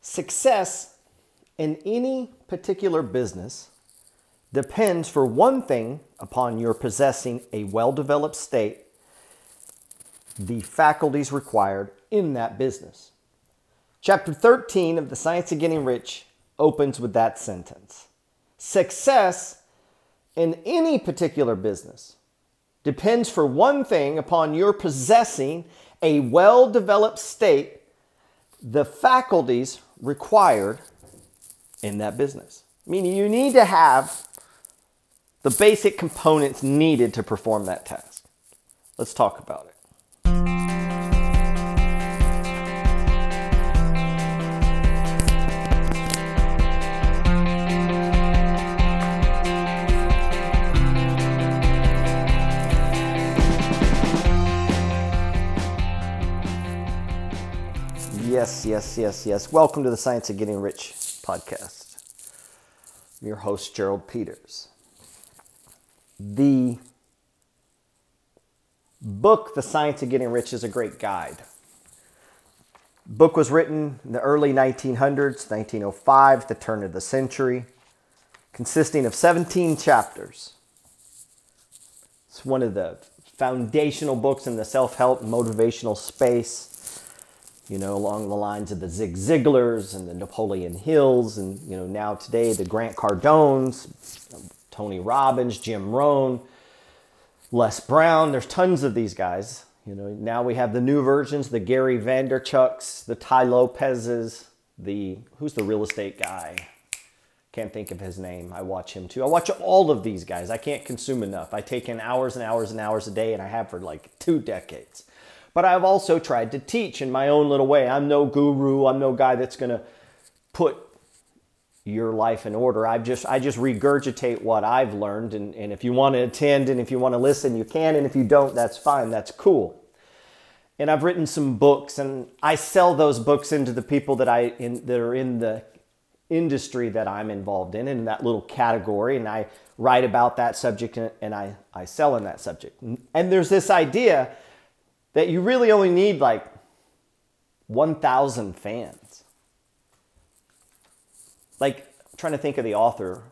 Success in any particular business depends, for one thing, upon your possessing a well-developed state, the faculties required in that business. Chapter 13 of The Science of Getting Rich opens with that sentence. Success in any particular business depends, for one thing, upon your possessing a well-developed state, the faculties required in that business. Meaning you need to have the basic components needed to perform that task. Let's talk about it. Yes. Welcome to the Science of Getting Rich podcast. I'm your host, Gerald Peters. The book, The Science of Getting Rich, is a great guide. The book was written in the early 1900s, 1905, the turn of the century, consisting of 17 chapters. It's one of the foundational books in the self-help and motivational space. Along the lines of the Zig Ziglars and the Napoleon Hills and, now today the Grant Cardones, Tony Robbins, Jim Rohn, Les Brown. There's tons of these guys. Now we have the new versions, the Gary Vaynerchuks, the Tai Lopez's, who's the real estate guy? Can't think of his name. I watch him too. I watch all of these guys. I can't consume enough. I take in hours and hours and hours a day, and I have for like 2 decades. But I've also tried to teach in my own little way. I'm no guru. I'm no guy that's going to put your life in order. I just regurgitate what I've learned. And if you want to attend and if you want to listen, you can. And if you don't, that's fine. That's cool. And I've written some books, and I sell those books into the people that are in the industry that I'm involved in that little category. And I write about that subject, and I sell in that subject. And there's this idea that you really only need like 1,000 fans. Like, I'm trying to think of the author.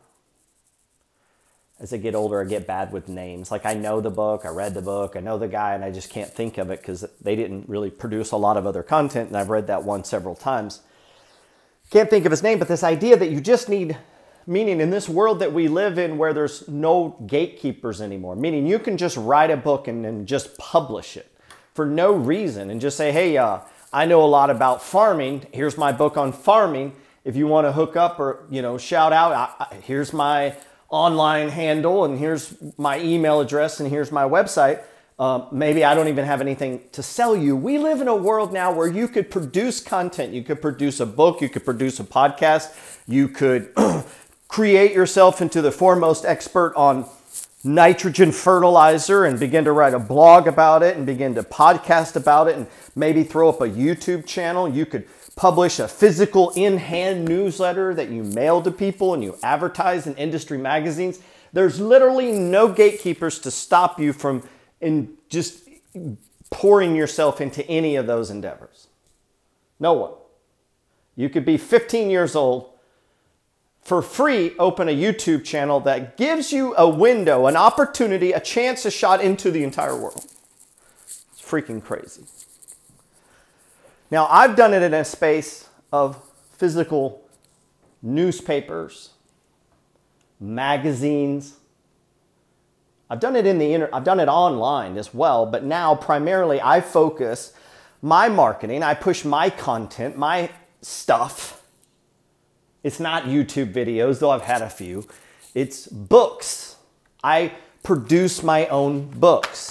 As I get older, I get bad with names. Like, I know the book, I read the book, I know the guy, and I just can't think of it because they didn't really produce a lot of other content, and I've read that one several times. Can't think of his name, but this idea that you just need, meaning in this world that we live in where there's no gatekeepers anymore, meaning you can just write a book and then just publish it for no reason and just say, hey, I know a lot about farming. Here's my book on farming. If you want to hook up or, shout out, here's my online handle and here's my email address and here's my website. Maybe I don't even have anything to sell you. We live in a world now where you could produce content. You could produce a book. You could produce a podcast. You could create yourself into the foremost expert on nitrogen fertilizer and begin to write a blog about it and begin to podcast about it and maybe throw up a YouTube channel. You could publish a physical in-hand newsletter that you mail to people and you advertise in industry magazines. There's literally no gatekeepers to stop you from just pouring yourself into any of those endeavors. No one. You could be 15 years old, for free, open a YouTube channel that gives you a window, an opportunity, a chance, a shot into the entire world. It's freaking crazy. Now, I've done it in a space of physical newspapers, magazines. I've done it I've done it online as well, but now primarily I focus my marketing. I push my content, my stuff. It's not YouTube videos, though I've had a few. It's books. I produce my own books.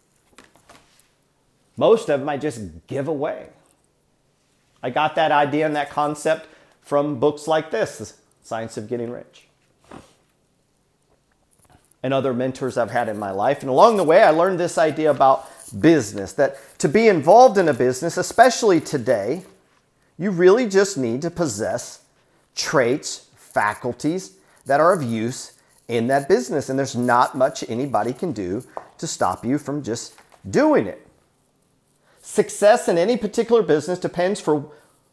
Most of them I just give away. I got that idea and that concept from books like this, The Science of Getting Rich, and other mentors I've had in my life. And along the way, I learned this idea about business, that to be involved in a business, especially today, you really just need to possess traits, faculties that are of use in that business. And there's not much anybody can do to stop you from just doing it. Success in any particular business depends, for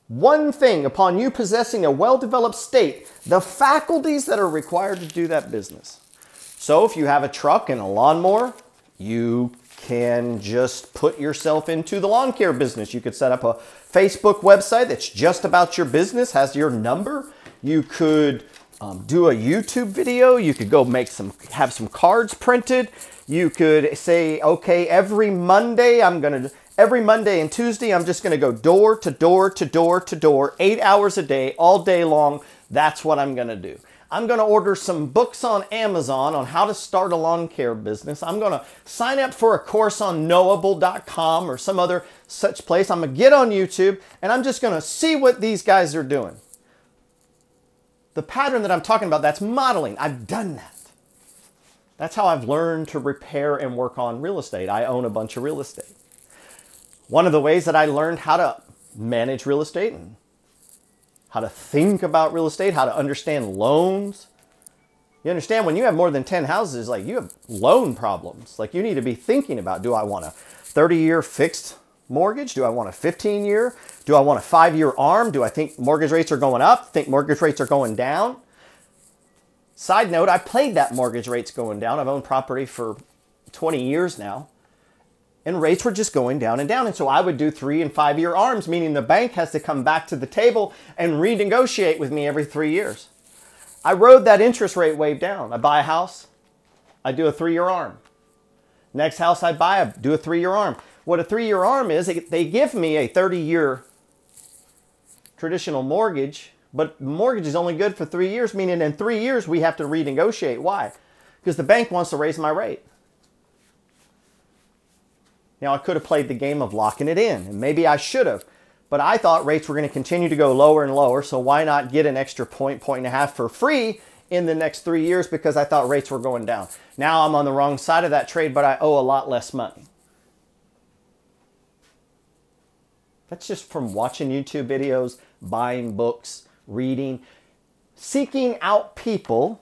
One thing, upon you possessing a well-developed state, the faculties that are required to do that business. So if you have a truck and a lawnmower, you can just put yourself into the lawn care business. You could set up a Facebook website that's just about your business, has your number. You could do a YouTube video. You could go have some cards printed. You could say, okay, every Monday and Tuesday, I'm just going to go door to door to door to door, 8 hours a day, all day long. That's what I'm going to do. I'm going to order some books on Amazon on how to start a lawn care business. I'm going to sign up for a course on knowable.com or some other such place. I'm going to get on YouTube and I'm just going to see what these guys are doing. The pattern that I'm talking about, that's modeling. I've done that. That's how I've learned to repair and work on real estate. I own a bunch of real estate. One of the ways that I learned how to manage real estate and how to think about real estate, how to understand loans. You understand when you have more than 10 houses, like you have loan problems. Like you need to be thinking about, do I want a 30-year fixed mortgage? Do I want a 15-year? Do I want a 5-year ARM? Do I think mortgage rates are going up? Think mortgage rates are going down? Side note, I played that mortgage rates going down. I've owned property for 20 years now. And rates were just going down and down. And so I would do 3 and 5 year ARMs, meaning the bank has to come back to the table and renegotiate with me every 3 years. I rode that interest rate wave down. I buy a house, I do a 3-year ARM. Next house I buy, I do a 3-year ARM. What a 3-year ARM is, they give me a 30-year traditional mortgage, but mortgage is only good for 3 years, meaning in 3 years we have to renegotiate. Why? Because the bank wants to raise my rate. Now, I could have played the game of locking it in, and maybe I should have, but I thought rates were going to continue to go lower and lower, so why not get an extra point and a half for free in the next 3 years because I thought rates were going down. Now I'm on the wrong side of that trade, but I owe a lot less money. That's just from watching YouTube videos, buying books, reading, seeking out people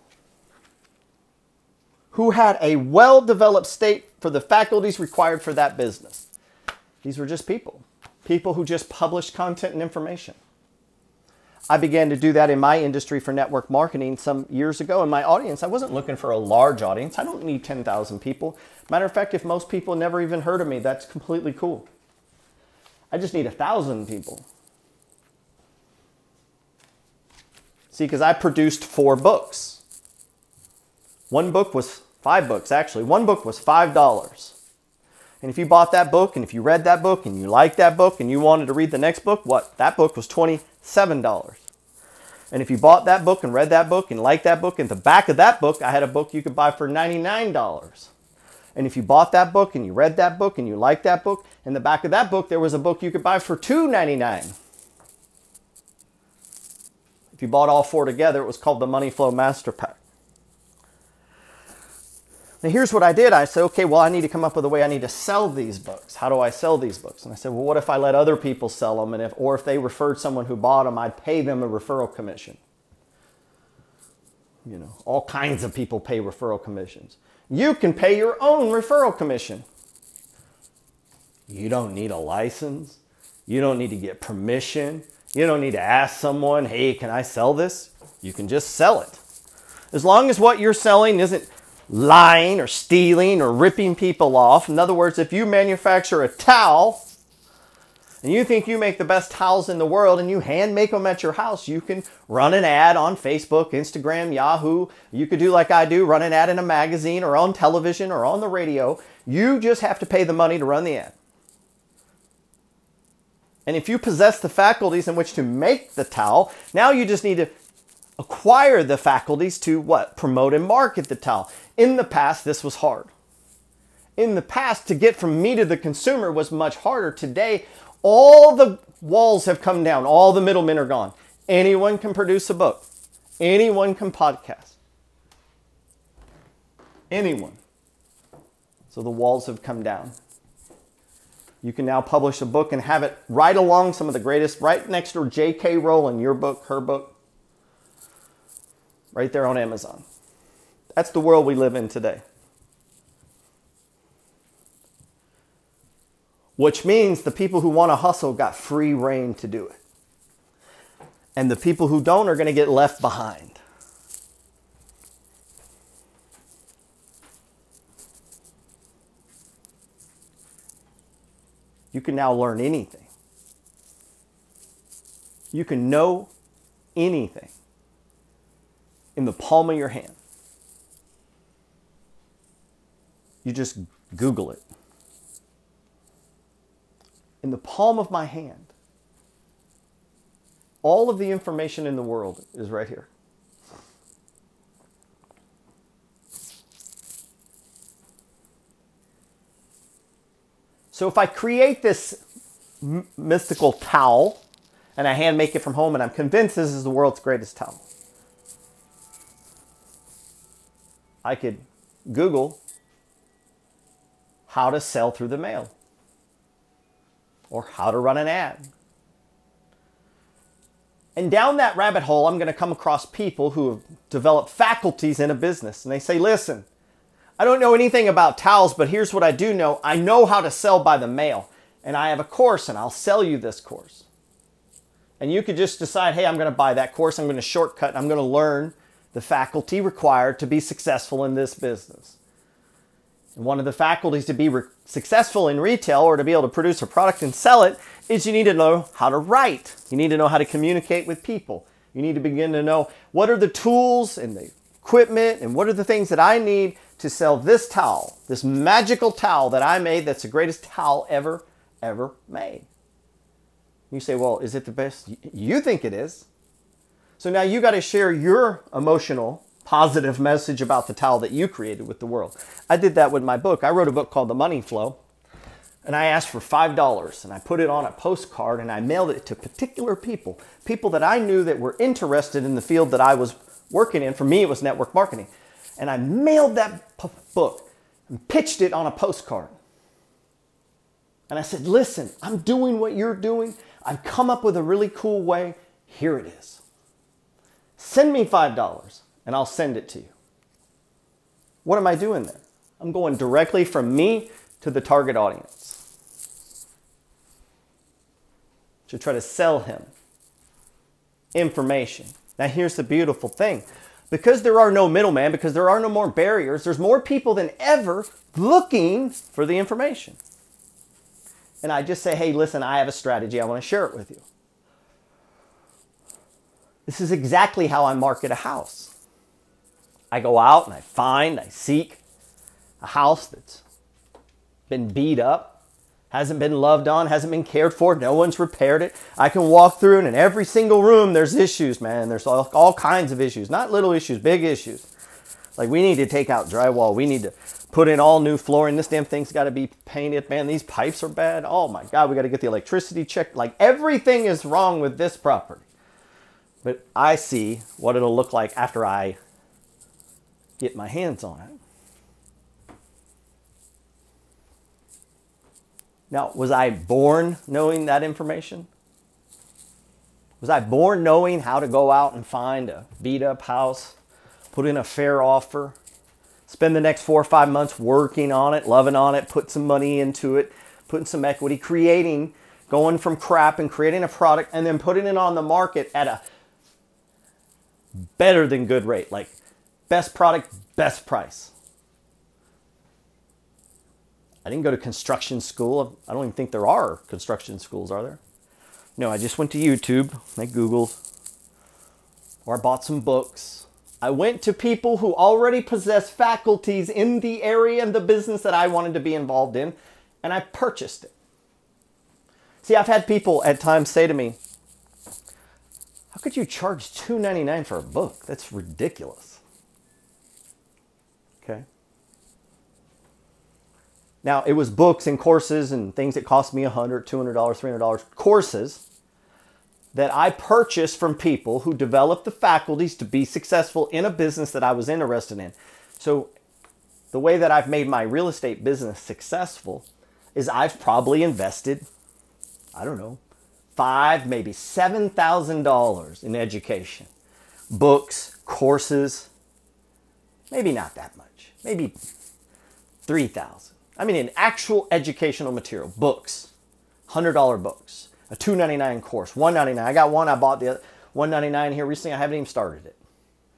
who had a well-developed state for the faculties required for that business. These were just people who just published content and information. I began to do that in my industry for network marketing some years ago. In my audience, I wasn't looking for a large audience. I don't need 10,000 people. Matter of fact, if most people never even heard of me, that's completely cool. I just need 1,000 people. See, because I produced 4 books. One book was 5 books, actually. One book was $5. And if you bought that book, and if you read that book, and you liked that book, and you wanted to read the next book, that book was $27. And if you bought that book and read that book and liked that book, in the back of that book, I had a book you could buy for $99. And if you bought that book and you read that book and you liked that book, in the back of that book, there was a book you could buy for $2.99. If you bought all 4 together, it was called the Money Flow Master Pack. Now here's what I did. I said, okay, well, I need to come up with a way I need to sell these books. How do I sell these books? And I said, well, what if I let other people sell them? And if they referred someone who bought them, I'd pay them a referral commission. You know, all kinds of people pay referral commissions. You can pay your own referral commission. You don't need a license. You don't need to get permission. You don't need to ask someone, hey, can I sell this? You can just sell it. As long as what you're selling isn't lying or stealing or ripping people off. In other words, if you manufacture a towel and you think you make the best towels in the world and you hand make them at your house, you can run an ad on Facebook, Instagram, Yahoo. You could do like I do, run an ad in a magazine or on television or on the radio. You just have to pay the money to run the ad. And if you possess the faculties in which to make the towel, now you just need to acquire the faculties to what? Promote and market the towel. In the past, this was hard. In the past, to get from me to the consumer was much harder. Today, all the walls have come down. All the middlemen are gone. Anyone can produce a book. Anyone can podcast. Anyone. So the walls have come down. You can now publish a book and have it right along some of the greatest, right next to J.K. Rowling, your book, her book, right there on Amazon. That's the world we live in today. Which means the people who want to hustle got free reign to do it. And the people who don't are going to get left behind. You can now learn anything. You can know anything in the palm of your hand. You just Google it. In the palm of my hand. All of the information in the world is right here. So if I create this mystical towel and I hand make it from home and I'm convinced this is the world's greatest towel, I could Google how to sell through the mail or how to run an ad. And down that rabbit hole, I'm going to come across people who have developed faculties in a business. And they say, listen, I don't know anything about towels, but here's what I do know. I know how to sell by the mail. And I have a course, and I'll sell you this course. And you could just decide, hey, I'm going to buy that course. I'm going to shortcut. And I'm going to learn the faculty required to be successful in this business. And one of the faculties to be successful in retail or to be able to produce a product and sell it is you need to know how to write. You need to know how to communicate with people. You need to begin to know what are the tools and the equipment and what are the things that I need to sell this towel, this magical towel that I made that's the greatest towel ever made. You say, well, is it the best? You think it is. So now you got to share your emotional, positive message about the towel that you created with the world. I did that with my book. I wrote a book called The Money Flow, and I asked for $5, and I put it on a postcard, and I mailed it to particular people that I knew that were interested in the field that I was working in. For me, it was network marketing. And I mailed that book and pitched it on a postcard. And I said, listen, I'm doing what you're doing. I've come up with a really cool way. Here it is. Send me $5 and I'll send it to you. What am I doing there? I'm going directly from me to the target audience to try to sell him information. Now here's the beautiful thing. Because there are no middlemen, because there are no more barriers, there's more people than ever looking for the information. And I just say, hey, listen, I have a strategy. I want to share it with you. This is exactly how I market a house. I go out and I seek a house that's been beat up, hasn't been loved on, hasn't been cared for, no one's repaired it. I can walk through and in every single room there's issues, man. There's all kinds of issues, not little issues, big issues. Like we need to take out drywall. We need to put in all new flooring. This damn thing's got to be painted. Man, these pipes are bad. Oh my God, we got to get the electricity checked. Like everything is wrong with this property. But I see what it'll look like after I get my hands on it. Now, was I born knowing that information? Was I born knowing how to go out and find a beat up house, put in a fair offer, spend the next 4 or 5 months working on it, loving on it, put some money into it, putting some equity, going from crap and creating a product and then putting it on the market at a better than good rate, like best product, best price. I didn't go to construction school. I don't even think there are construction schools, are there? No, I just went to YouTube, I Googled, or I bought some books. I went to people who already possess faculties in the area and the business that I wanted to be involved in, and I purchased it. See, I've had people at times say to me, how could you charge $2.99 for a book? That's ridiculous. Okay. Now, it was books and courses and things that cost me $100, $200, $300, courses that I purchased from people who developed the faculties to be successful in a business that I was interested in. So the way that I've made my real estate business successful is I've probably invested, I don't know, $5,000, maybe $7,000 in education. Books, courses, maybe not that much, maybe $3,000. I mean, in actual educational material, books, $100 books, a $2.99 course, $1.99. I got one, I bought the other. $199 here recently. I haven't even started it.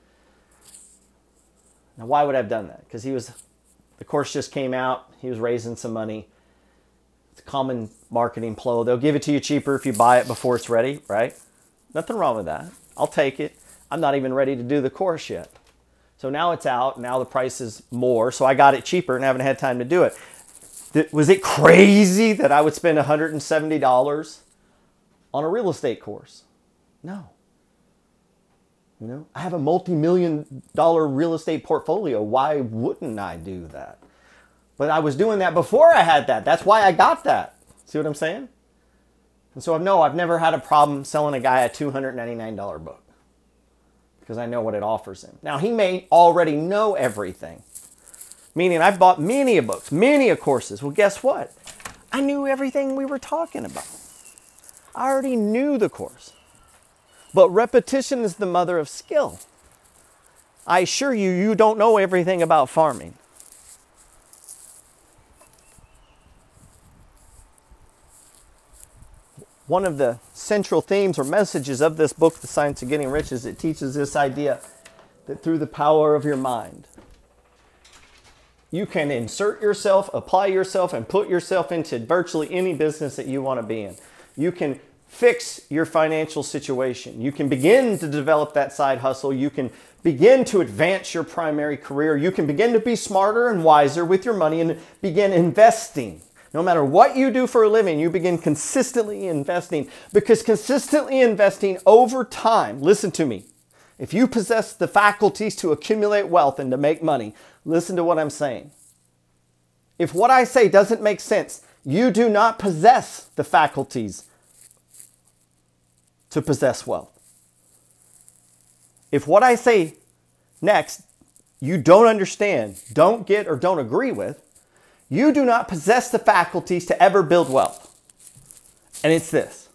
Now, why would I have done that? Because the course just came out. He was raising some money. It's a common marketing ploy. They'll give it to you cheaper if you buy it before it's ready, right? Nothing wrong with that. I'll take it. I'm not even ready to do the course yet. So now it's out. Now the price is more. So I got it cheaper and haven't had time to do it. Was it crazy that I would spend $170 on a real estate course? No. I have a multi-million-dollar real estate portfolio. Why wouldn't I do that? But I was doing that before I had that. That's why I got that. See what I'm saying? And so I've never had a problem selling a guy a $299 book because I know what it offers him. Now, he may already know everything, meaning I've bought many books, many courses. Well, guess what? I knew everything we were talking about. I already knew the course. But repetition is the mother of skill. I assure you, you don't know everything about farming. One of the central themes or messages of this book, The Science of Getting Rich, is it teaches this idea that through the power of your mind, you can insert yourself, apply yourself, and put yourself into virtually any business that you want to be in. You can fix your financial situation. You can begin to develop that side hustle. You can begin to advance your primary career. You can begin to be smarter and wiser with your money and begin investing. No matter what you do for a living, you begin consistently investing, because consistently investing over time, listen to me, if you possess the faculties to accumulate wealth and to make money, listen to what I'm saying. If what I say doesn't make sense, you do not possess the faculties to possess wealth. If what I say next you don't understand, don't get, or don't agree with, you do not possess the faculties to ever build wealth. And it's this: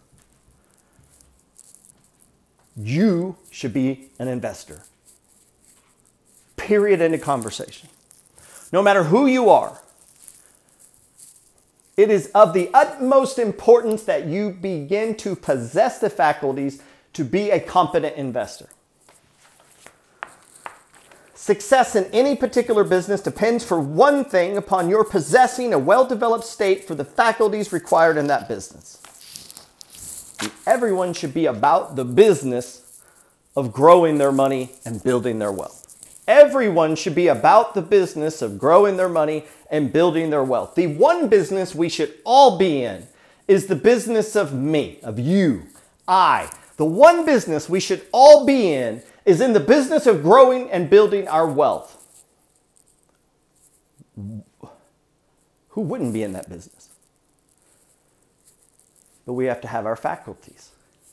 you should be an investor. Period. End of conversation. No matter who you are, it is of the utmost importance that you begin to possess the faculties to be a competent investor. Success in any particular business depends, for one thing, upon your possessing a well-developed state for the faculties required in that business. Everyone should be about the business of growing their money and building their wealth. Everyone should be about the business of growing their money and building their wealth. The one business we should all be in is the business of me, of you, I. The one business we should all be in is in the business of growing and building our wealth. Who wouldn't be in that business? But we have to have our faculties,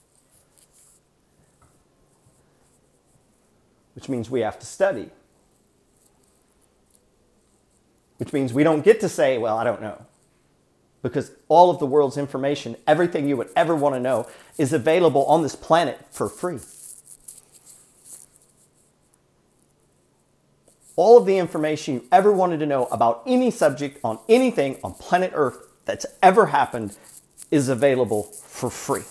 which means we have to study, which means we don't get to say, well, I don't know. Because all of the world's information, everything you would ever want to know, is available on this planet for free. All of the information you ever wanted to know about any subject on anything on planet Earth that's ever happened is available for free.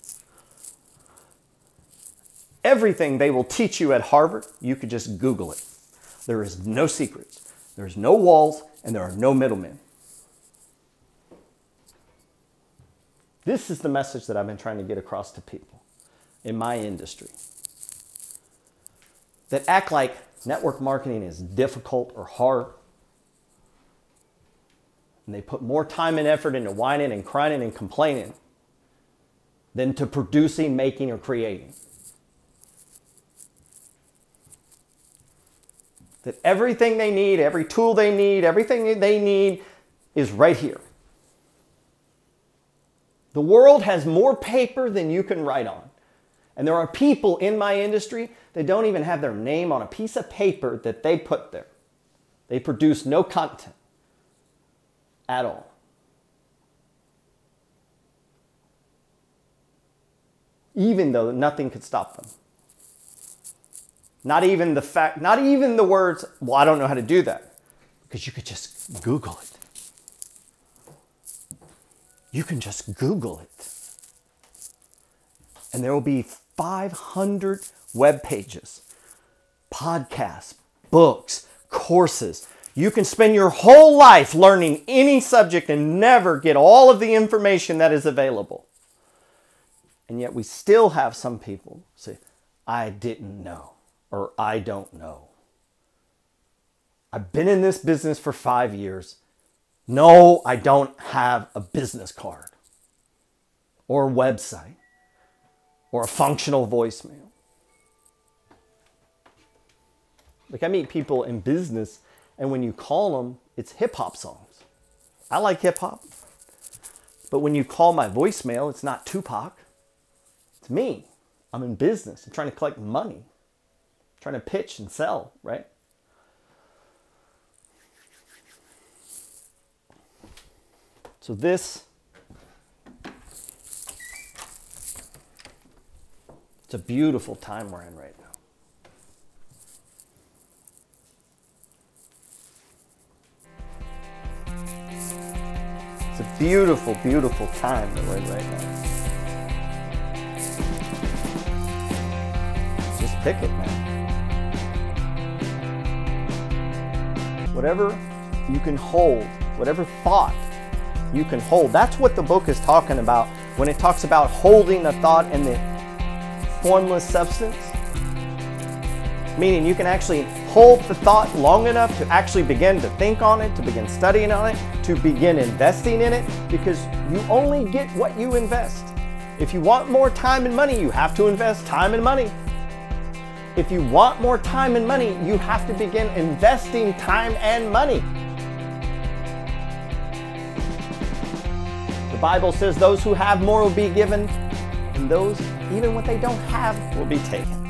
Everything they will teach you at Harvard, you could just Google it. There is no secrets, there's no walls, and there are no middlemen. This is the message that I've been trying to get across to people in my industry that act like network marketing is difficult or hard. And they put more time and effort into whining and crying and complaining than to producing, making, or creating. That everything they need, every tool they need, everything they need is right here. The world has more paper than you can write on. And there are people in my industry that don't even have their name on a piece of paper that they put there. They produce no content at all. Even though nothing could stop them. Not even the words, well, I don't know how to do that. Because you could just Google it. You can just Google it. And there will be 500 web pages, podcasts, books, courses. You can spend your whole life learning any subject and never get all of the information that is available. And yet we still have some people say, I didn't know, or I don't know. I've been in this business for 5 years. No, I don't have a business card or a website or a functional voicemail. Like, I meet people in business, and when you call them, it's hip hop songs. I like hip hop. But when you call my voicemail, it's not Tupac. It's me. I'm in business. I'm trying to collect money. I'm trying to pitch and sell, right? So it's a beautiful time we're in right now. It's a beautiful, beautiful time that we're in right now. Just pick it, man. Whatever you can hold, whatever thought you can hold. That's what the book is talking about when it talks about holding a thought in the formless substance. Meaning you can actually hold the thought long enough to actually begin to think on it, to begin studying on it, to begin investing in it, because you only get what you invest. If you want more time and money, you have to invest time and money. If you want more time and money, you have to begin investing time and money. The Bible says those who have more will be given, and those, even what they don't have, will be taken.